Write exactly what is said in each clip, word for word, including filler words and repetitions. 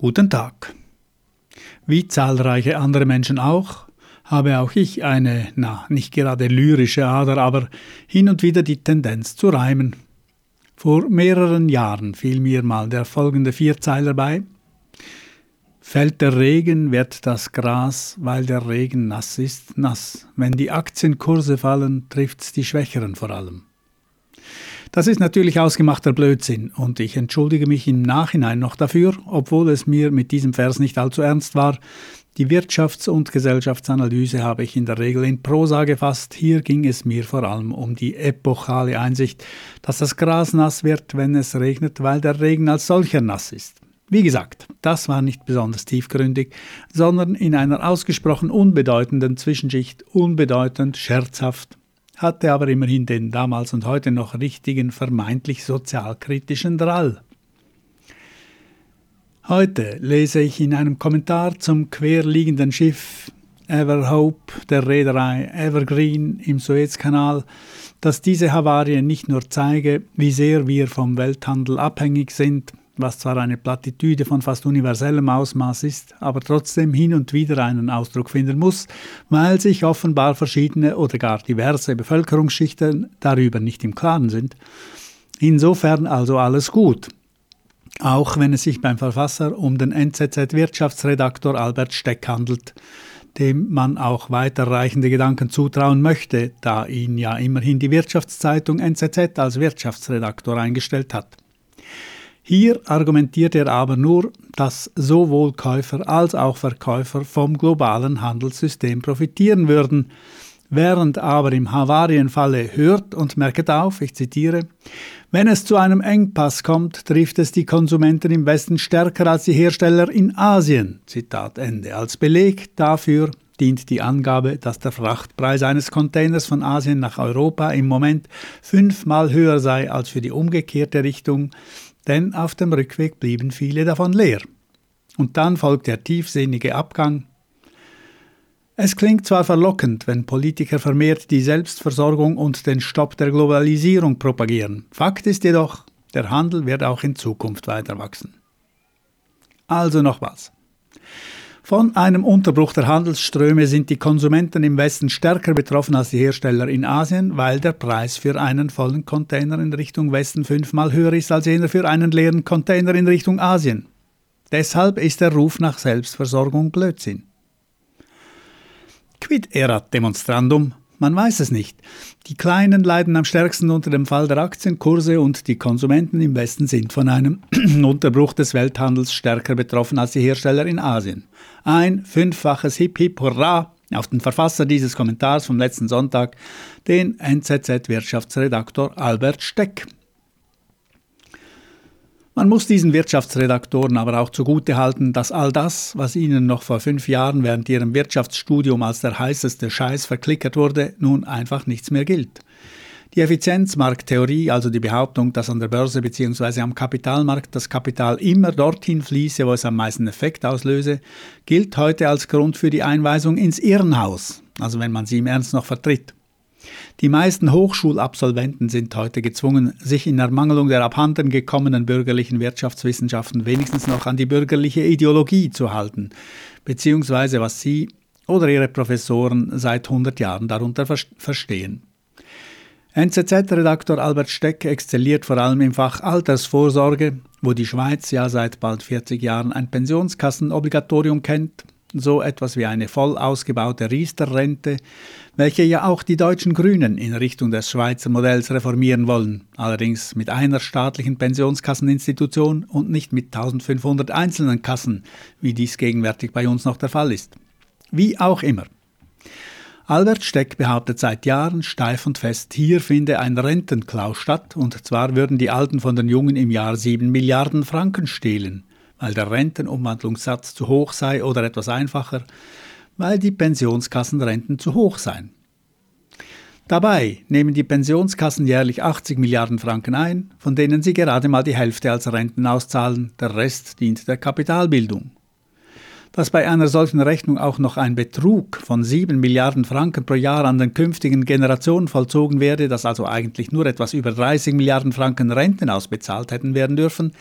Guten Tag. Wie zahlreiche andere Menschen auch, habe auch ich eine, na, nicht gerade lyrische Ader, aber hin und wieder die Tendenz zu reimen. Vor mehreren Jahren fiel mir mal der folgende Vierzeiler bei. Fällt der Regen, wird das Gras, weil der Regen nass ist, nass. Wenn die Aktienkurse fallen, trifft's die Schwächeren vor allem. Das ist natürlich ausgemachter Blödsinn und ich entschuldige mich im Nachhinein noch dafür, obwohl es mir mit diesem Vers nicht allzu ernst war. Die Wirtschafts- und Gesellschaftsanalyse habe ich in der Regel in Prosa gefasst. Hier ging es mir vor allem um die epochale Einsicht, dass das Gras nass wird, wenn es regnet, weil der Regen als solcher nass ist. Wie gesagt, das war nicht besonders tiefgründig, sondern in einer ausgesprochen unbedeutenden Zwischenschicht, unbedeutend, scherzhaft, hatte aber immerhin den damals und heute noch richtigen, vermeintlich sozialkritischen Drall. Heute lese ich in einem Kommentar zum querliegenden Schiff Ever Hope der Reederei Evergreen im Suezkanal, dass diese Havarie nicht nur zeige, wie sehr wir vom Welthandel abhängig sind, was zwar eine Plattitüde von fast universellem Ausmaß ist, aber trotzdem hin und wieder einen Ausdruck finden muss, weil sich offenbar verschiedene oder gar diverse Bevölkerungsschichten darüber nicht im Klaren sind. Insofern also alles gut. Auch wenn es sich beim Verfasser um den N Z Z-Wirtschaftsredaktor Albert Steck handelt, dem man auch weiterreichende Gedanken zutrauen möchte, da ihn ja immerhin die Wirtschaftszeitung N Z Z als Wirtschaftsredaktor eingestellt hat. Hier argumentiert er aber nur, dass sowohl Käufer als auch Verkäufer vom globalen Handelssystem profitieren würden, während aber im Havarienfalle hört und merket auf, ich zitiere, wenn es zu einem Engpass kommt, trifft es die Konsumenten im Westen stärker als die Hersteller in Asien. Zitat Ende. Als Beleg dafür dient die Angabe, dass der Frachtpreis eines Containers von Asien nach Europa im Moment fünfmal höher sei als für die umgekehrte Richtung, denn auf dem Rückweg blieben viele davon leer. Und dann folgt der tiefsinnige Abgang. Es klingt zwar verlockend, wenn Politiker vermehrt die Selbstversorgung und den Stopp der Globalisierung propagieren. Fakt ist jedoch, der Handel wird auch in Zukunft weiter wachsen. Also noch was. Von einem Unterbruch der Handelsströme sind die Konsumenten im Westen stärker betroffen als die Hersteller in Asien, weil der Preis für einen vollen Container in Richtung Westen fünfmal höher ist als jener für einen leeren Container in Richtung Asien. Deshalb ist der Ruf nach Selbstversorgung Blödsinn. Quid erat demonstrandum? Man weiß es nicht. Die Kleinen leiden am stärksten unter dem Fall der Aktienkurse und die Konsumenten im Westen sind von einem Unterbruch des Welthandels stärker betroffen als die Hersteller in Asien. Ein fünffaches Hip Hip Hurra auf den Verfasser dieses Kommentars vom letzten Sonntag, den N Z Z-Wirtschaftsredaktor Albert Steck. Man muss diesen Wirtschaftsredaktoren aber auch zugutehalten, dass all das, was ihnen noch vor fünf Jahren während ihrem Wirtschaftsstudium als der heißeste Scheiß verklickert wurde, nun einfach nichts mehr gilt. Die Effizienzmarkttheorie, also die Behauptung, dass an der Börse bzw. am Kapitalmarkt das Kapital immer dorthin fließe, wo es am meisten Effekt auslöse, gilt heute als Grund für die Einweisung ins Irrenhaus, also wenn man sie im Ernst noch vertritt. Die meisten Hochschulabsolventen sind heute gezwungen, sich in Ermangelung der abhanden gekommenen bürgerlichen Wirtschaftswissenschaften wenigstens noch an die bürgerliche Ideologie zu halten, beziehungsweise was sie oder ihre Professoren seit hundert Jahren darunter verstehen. N Z Z-Redaktor Albert Steck exzelliert vor allem im Fach Altersvorsorge, wo die Schweiz ja seit bald vierzig Jahren ein Pensionskassenobligatorium kennt, so etwas wie eine voll ausgebaute Riester-Rente, welche ja auch die deutschen Grünen in Richtung des Schweizer Modells reformieren wollen, allerdings mit einer staatlichen Pensionskasseninstitution und nicht mit eintausendfünfhundert einzelnen Kassen, wie dies gegenwärtig bei uns noch der Fall ist. Wie auch immer. Albert Steck behauptet seit Jahren steif und fest, hier finde ein Rentenklau statt, und zwar würden die Alten von den Jungen im Jahr sieben Milliarden Franken stehlen, weil der Rentenumwandlungssatz zu hoch sei oder etwas einfacher, weil die Pensionskassenrenten zu hoch seien. Dabei nehmen die Pensionskassen jährlich achtzig Milliarden Franken ein, von denen sie gerade mal die Hälfte als Renten auszahlen, der Rest dient der Kapitalbildung. Dass bei einer solchen Rechnung auch noch ein Betrug von sieben Milliarden Franken pro Jahr an den künftigen Generationen vollzogen werde, dass also eigentlich nur etwas über dreißig Milliarden Franken Renten ausbezahlt hätten werden dürfen,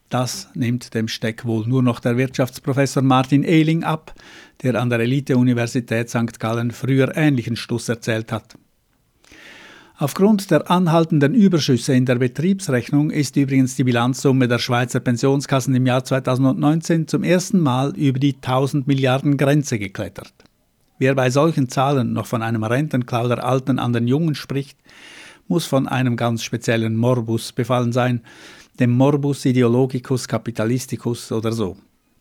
Das nimmt dem Steck wohl nur noch der Wirtschaftsprofessor Martin Ehling ab, der an der Elite-Universität Sankt Gallen früher ähnlichen Stuss erzählt hat. Aufgrund der anhaltenden Überschüsse in der Betriebsrechnung ist übrigens die Bilanzsumme der Schweizer Pensionskassen im Jahr zweitausendneunzehn zum ersten Mal über die tausend Milliarden Grenze geklettert. Wer bei solchen Zahlen noch von einem Rentenklau der Alten an den Jungen spricht, muss von einem ganz speziellen Morbus befallen sein, dem Morbus ideologicus capitalisticus oder so.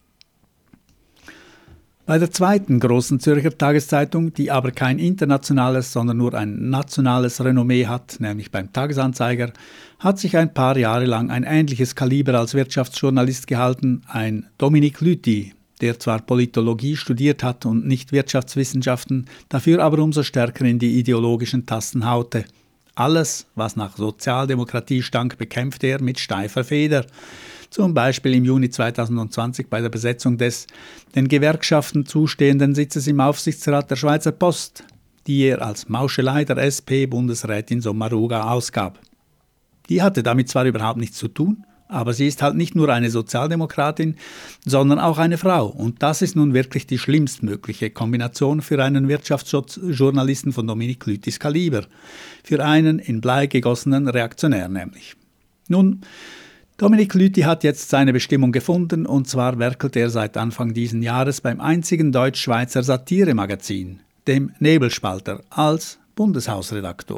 Bei der zweiten großen Zürcher Tageszeitung, die aber kein internationales, sondern nur ein nationales Renommee hat, nämlich beim Tagesanzeiger, hat sich ein paar Jahre lang ein ähnliches Kaliber als Wirtschaftsjournalist gehalten, ein Dominik Lüthi, der zwar Politologie studiert hat und nicht Wirtschaftswissenschaften, dafür aber umso stärker in die ideologischen Tasten haute. Alles, was nach Sozialdemokratie stank, bekämpfte er mit steifer Feder. Zum Beispiel im Juni zweitausendzwanzig bei der Besetzung des den Gewerkschaften zustehenden Sitzes im Aufsichtsrat der Schweizer Post, die er als Mauschelei der S P-Bundesrätin Sommaruga ausgab. Die hatte damit zwar überhaupt nichts zu tun, aber sie ist halt nicht nur eine Sozialdemokratin, sondern auch eine Frau. Und das ist nun wirklich die schlimmstmögliche Kombination für einen Wirtschaftsjournalisten von Dominik Lüthis Kaliber. Für einen in Blei gegossenen Reaktionär nämlich. Nun, Dominik Lüthi hat jetzt seine Bestimmung gefunden, und zwar werkelt er seit Anfang diesen Jahres beim einzigen deutsch-schweizer Satiremagazin, dem Nebelspalter, als Bundeshausredaktor.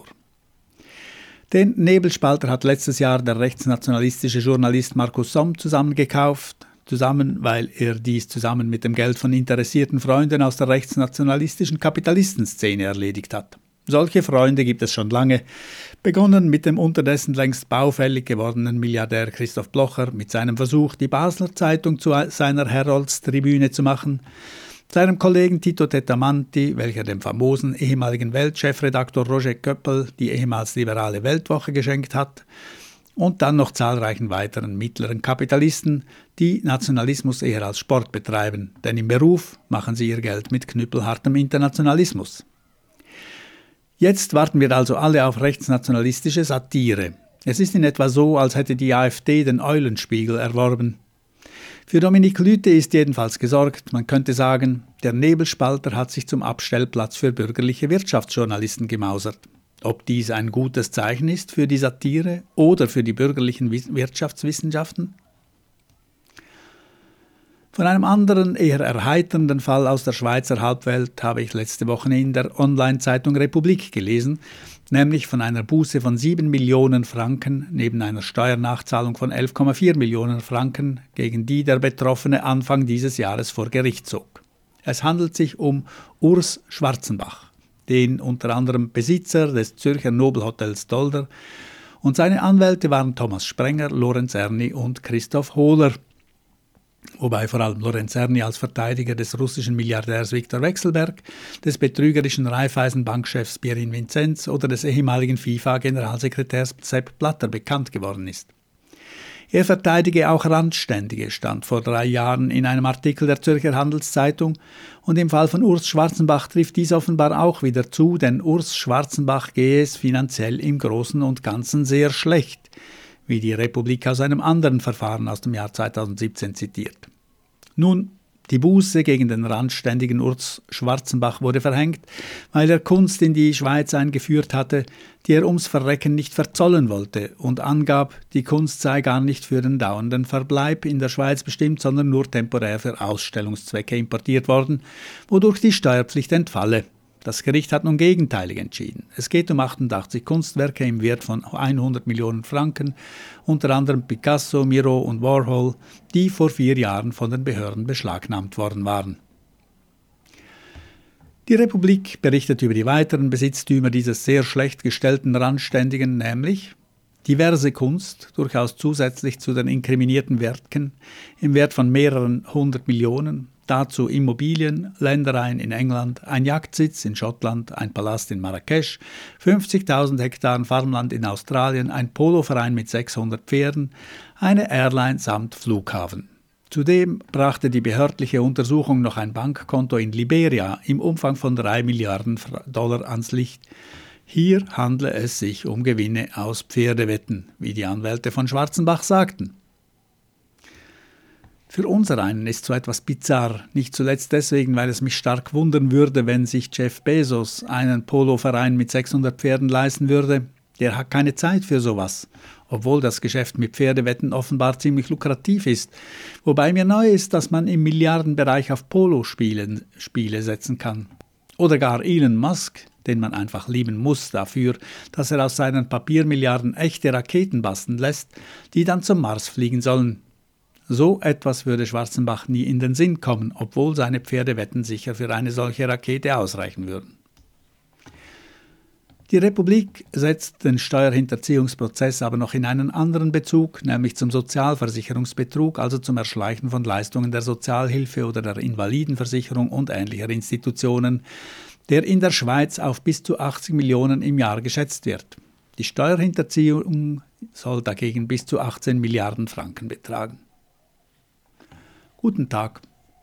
Den Nebelspalter hat letztes Jahr der rechtsnationalistische Journalist Markus Somm zusammengekauft, zusammen, weil er dies zusammen mit dem Geld von interessierten Freunden aus der rechtsnationalistischen Kapitalistenszene erledigt hat. Solche Freunde gibt es schon lange, begonnen mit dem unterdessen längst baufällig gewordenen Milliardär Christoph Blocher mit seinem Versuch, die Basler Zeitung zu seiner Heroldstribüne zu machen, seinem Kollegen Tito Tettamanti, welcher dem famosen ehemaligen Weltchefredaktor Roger Köppel die ehemals liberale Weltwoche geschenkt hat, und dann noch zahlreichen weiteren mittleren Kapitalisten, die Nationalismus eher als Sport betreiben, denn im Beruf machen sie ihr Geld mit knüppelhartem Internationalismus. Jetzt warten wir also alle auf rechtsnationalistische Satire. Es ist in etwa so, als hätte die AfD den Eulenspiegel erworben. Für Dominik Lüthi ist jedenfalls gesorgt. Man könnte sagen, der Nebelspalter hat sich zum Abstellplatz für bürgerliche Wirtschaftsjournalisten gemausert. Ob dies ein gutes Zeichen ist für die Satire oder für die bürgerlichen Wirtschaftswissenschaften? Von einem anderen, eher erheiternden Fall aus der Schweizer Halbwelt habe ich letzte Woche in der Online-Zeitung Republik gelesen, nämlich von einer Buße von sieben Millionen Franken neben einer Steuernachzahlung von elf Komma vier Millionen Franken, gegen die der Betroffene Anfang dieses Jahres vor Gericht zog. Es handelt sich um Urs Schwarzenbach, den unter anderem Besitzer des Zürcher Nobelhotels Dolder, und seine Anwälte waren Thomas Sprenger, Lorenz Erni und Christoph Hohler, wobei vor allem Lorenz Erni als Verteidiger des russischen Milliardärs Viktor Vekselberg, des betrügerischen Raiffeisenbankchefs Pierin Vinzenz oder des ehemaligen FIFA-Generalsekretärs Sepp Blatter bekannt geworden ist. Er verteidige auch Randständige, stand vor drei Jahren in einem Artikel der Zürcher Handelszeitung, und im Fall von Urs Schwarzenbach trifft dies offenbar auch wieder zu, denn Urs Schwarzenbach gehe es finanziell im Großen und Ganzen sehr schlecht, wie die Republik aus einem anderen Verfahren aus dem Jahr zweitausendsiebzehn zitiert. Nun, die Buße gegen den randständigen Urs Schwarzenbach wurde verhängt, weil er Kunst in die Schweiz eingeführt hatte, die er ums Verrecken nicht verzollen wollte und angab, die Kunst sei gar nicht für den dauernden Verbleib in der Schweiz bestimmt, sondern nur temporär für Ausstellungszwecke importiert worden, wodurch die Steuerpflicht entfalle. Das Gericht hat nun gegenteilig entschieden. Es geht um achtundachtzig Kunstwerke im Wert von hundert Millionen Franken, unter anderem Picasso, Miro und Warhol, die vor vier Jahren von den Behörden beschlagnahmt worden waren. Die Republik berichtet über die weiteren Besitztümer dieses sehr schlecht gestellten Randständigen, nämlich diverse Kunst, durchaus zusätzlich zu den inkriminierten Werken, im Wert von mehreren hundert Millionen, dazu Immobilien, Ländereien in England, ein Jagdsitz in Schottland, ein Palast in Marrakesch, fünfzigtausend Hektar Farmland in Australien, ein Poloverein mit sechshundert Pferden, eine Airline samt Flughafen. Zudem brachte die behördliche Untersuchung noch ein Bankkonto in Liberia im Umfang von drei Milliarden Dollar ans Licht. Hier handle es sich um Gewinne aus Pferdewetten, wie die Anwälte von Schwarzenbach sagten. Für unsereinen ist so etwas bizarr, nicht zuletzt deswegen, weil es mich stark wundern würde, wenn sich Jeff Bezos einen Poloverein mit sechshundert Pferden leisten würde. Der hat keine Zeit für sowas, obwohl das Geschäft mit Pferdewetten offenbar ziemlich lukrativ ist. Wobei mir neu ist, dass man im Milliardenbereich auf Polospiele Spiele setzen kann. Oder gar Elon Musk, den man einfach lieben muss dafür, dass er aus seinen Papiermilliarden echte Raketen basteln lässt, die dann zum Mars fliegen sollen. So etwas würde Schwarzenbach nie in den Sinn kommen, obwohl seine Pferdewetten sicher für eine solche Rakete ausreichen würden. Die Republik setzt den Steuerhinterziehungsprozess aber noch in einen anderen Bezug, nämlich zum Sozialversicherungsbetrug, also zum Erschleichen von Leistungen der Sozialhilfe oder der Invalidenversicherung und ähnlicher Institutionen, der in der Schweiz auf bis zu achtzig Millionen im Jahr geschätzt wird. Die Steuerhinterziehung soll dagegen bis zu achtzehn Milliarden Franken betragen. Guten Tag.